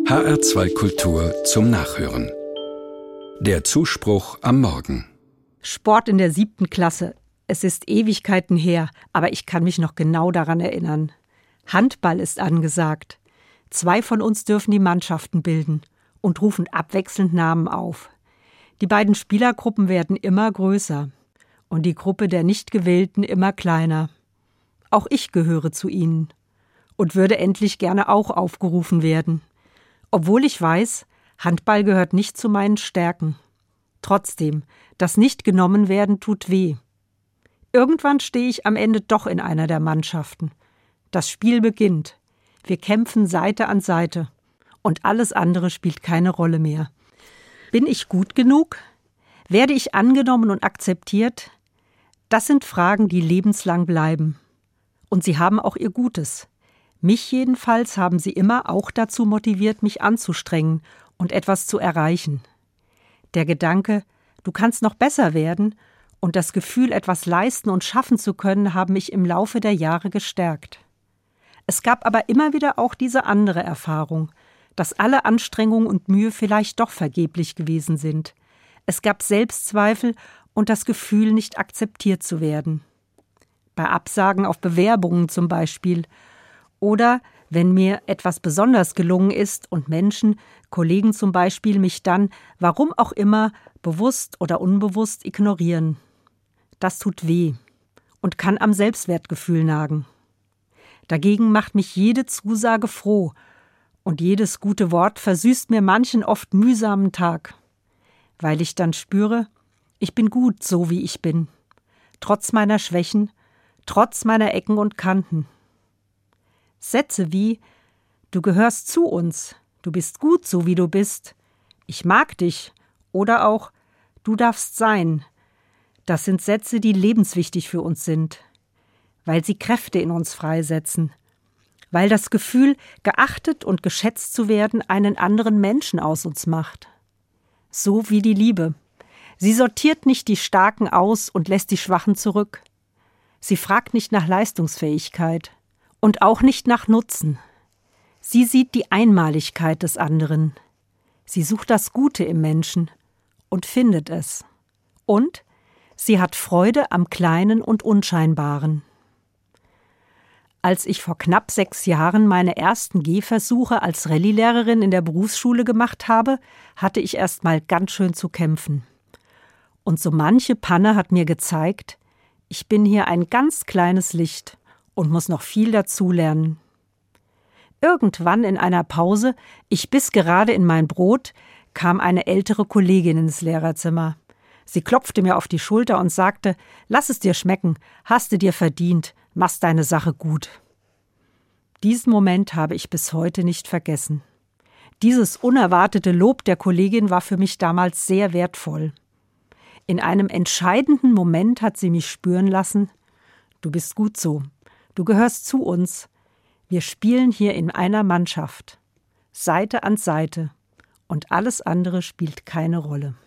HR2 Kultur zum Nachhören. Der Zuspruch am Morgen. Sport in der 7. Klasse. Es ist Ewigkeiten her, aber ich kann mich noch genau daran erinnern. Handball ist angesagt. 2 von uns dürfen die Mannschaften bilden und rufen abwechselnd Namen auf. Die beiden Spielergruppen werden immer größer und die Gruppe der Nicht-Gewählten immer kleiner. Auch ich gehöre zu ihnen und würde endlich gerne auch aufgerufen werden. Obwohl ich weiß, Handball gehört nicht zu meinen Stärken. Trotzdem, das Nicht-Genommen-Werden tut weh. Irgendwann stehe ich am Ende doch in einer der Mannschaften. Das Spiel beginnt. Wir kämpfen Seite an Seite. Und alles andere spielt keine Rolle mehr. Bin ich gut genug? Werde ich angenommen und akzeptiert? Das sind Fragen, die lebenslang bleiben. Und sie haben auch ihr Gutes. Mich jedenfalls haben sie immer auch dazu motiviert, mich anzustrengen und etwas zu erreichen. Der Gedanke, du kannst noch besser werden, und das Gefühl, etwas leisten und schaffen zu können, haben mich im Laufe der Jahre gestärkt. Es gab aber immer wieder auch diese andere Erfahrung, dass alle Anstrengung und Mühe vielleicht doch vergeblich gewesen sind. Es gab Selbstzweifel und das Gefühl, nicht akzeptiert zu werden. Bei Absagen auf Bewerbungen zum Beispiel. Oder wenn mir etwas besonders gelungen ist und Menschen, Kollegen zum Beispiel, mich dann, warum auch immer, bewusst oder unbewusst ignorieren. Das tut weh und kann am Selbstwertgefühl nagen. Dagegen macht mich jede Zusage froh und jedes gute Wort versüßt mir manchen oft mühsamen Tag, weil ich dann spüre, ich bin gut, so wie ich bin, trotz meiner Schwächen, trotz meiner Ecken und Kanten. Sätze wie: Du gehörst zu uns, du bist gut, so wie du bist, ich mag dich oder auch Du darfst sein. Das sind Sätze, die lebenswichtig für uns sind, weil sie Kräfte in uns freisetzen, weil das Gefühl, geachtet und geschätzt zu werden, einen anderen Menschen aus uns macht. So wie die Liebe. Sie sortiert nicht die Starken aus und lässt die Schwachen zurück. Sie fragt nicht nach Leistungsfähigkeit und auch nicht nach Nutzen. Sie sieht die Einmaligkeit des anderen. Sie sucht das Gute im Menschen und findet es. Und sie hat Freude am Kleinen und Unscheinbaren. Als ich vor knapp 6 Jahren meine ersten Gehversuche als Rallye-Lehrerin in der Berufsschule gemacht habe, hatte ich erst mal ganz schön zu kämpfen. Und so manche Panne hat mir gezeigt, ich bin hier ein ganz kleines Licht und muss noch viel dazulernen. Irgendwann in einer Pause, ich biss gerade in mein Brot, kam eine ältere Kollegin ins Lehrerzimmer. Sie klopfte mir auf die Schulter und sagte: Lass es dir schmecken, hast du dir verdient, machst deine Sache gut. Diesen Moment habe ich bis heute nicht vergessen. Dieses unerwartete Lob der Kollegin war für mich damals sehr wertvoll. In einem entscheidenden Moment hat sie mich spüren lassen: Du bist gut so, du gehörst zu uns. Wir spielen hier in einer Mannschaft, Seite an Seite, und alles andere spielt keine Rolle.